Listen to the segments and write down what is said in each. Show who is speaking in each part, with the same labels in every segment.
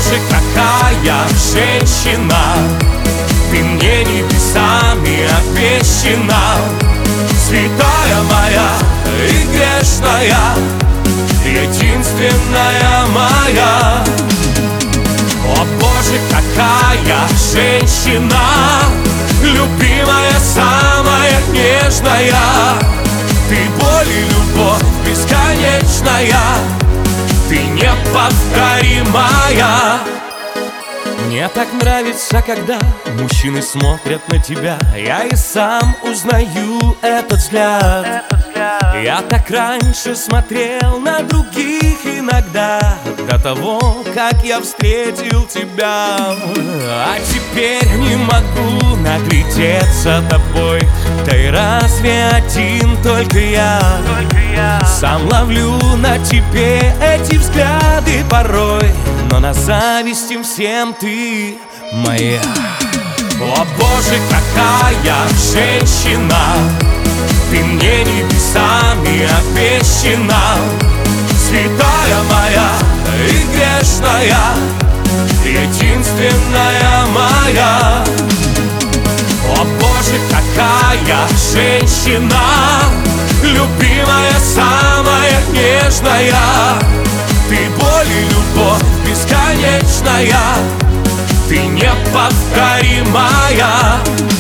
Speaker 1: Боже, какая женщина, ты мне небесами обещана, святая моя и грешная, единственная моя. О Боже, какая женщина, любимая, самая нежная, ты боль и любовь бесконечная, ты неповторимая. Мне так нравится, когда мужчины смотрят на тебя, я и сам узнаю этот взгляд. Я так раньше смотрел на других иногда, до того, как я встретил тебя. А теперь не могу наглядеться тобой, да и разве один только я сам ловлю на тебе эти взгляды порой, но на зависть им всем ты моя. О Боже, какая женщина, ты мне небесами обещана, святая моя и грешная, единственная моя. О Боже, какая женщина, любимая, самая нежная, ты боль и любовь бесконечная, ты неповторимая.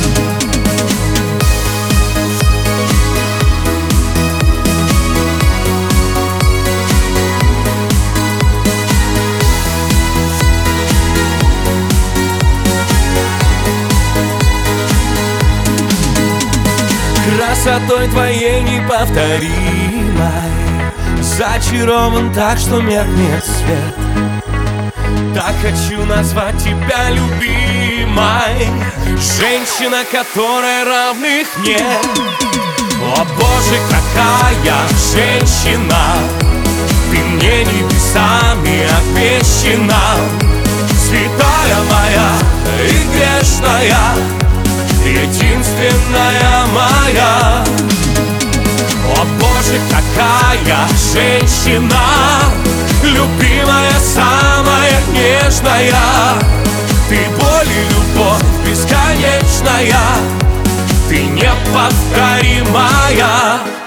Speaker 1: Красотой твоей неповторимой зачарован так, что меркнет свет. Так хочу назвать тебя любимой, женщина, которой равных нет. О Боже, какая женщина, ты мне небесами обещана, святая моя и грешная, единственная моя. О Боже, какая женщина, любимая, самая нежная, ты боль и любовь бесконечная, ты неповторимая.